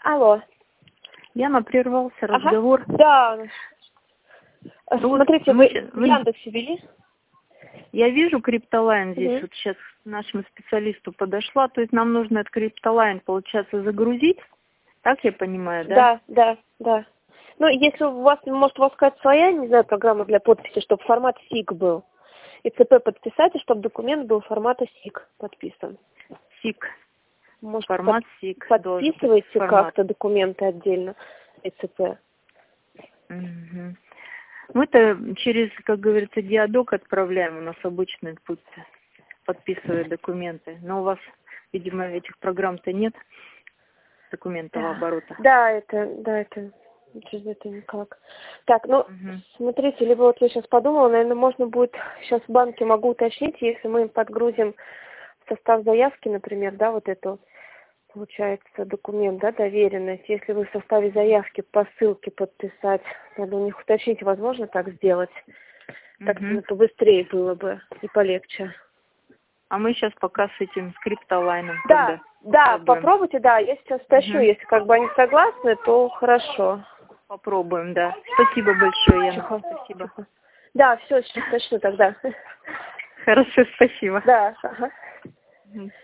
Алло. Яна, прервался разговор. Да. Ну, смотрите, вы в Яндексе ввели? Я вижу Криптолайн здесь. Вот сейчас к нашему специалисту подошла. То есть нам нужно этот Криптолайн, получается, загрузить. Так я понимаю, да? Да. Ну, если у вас, может, у вас какая-то своя, не знаю, программа для подписи, чтобы формат SIG был. И ЦП подписать, и чтобы документ был формата SIG подписан. SIG. Может, формат SIG. подписываете как-то документы отдельно и ЦП? Угу. Мы-то через, как говорится, диадок отправляем. У нас обычный путь подписывает документы. Но у вас, видимо, этих программ-то нет, документового оборота. Да, это через это никак. Так, ну, смотрите, либо вот я сейчас подумала, наверное, можно будет, сейчас в банке могу уточнить, если мы подгрузим в состав заявки, например, да, вот эту, получается, документ, да, доверенность, если вы в составе заявки по ссылке подписать, надо у них уточнить, возможно так сделать, так побыстрее было бы и полегче. А мы сейчас пока с этим Криптолайном. Да, попробуйте, да, я сейчас уточню, если как бы они согласны, то хорошо. Попробуем, да. Спасибо большое, Яна. Спасибо. Да, все, сейчас уточню тогда. Хорошо, спасибо. Да, ага.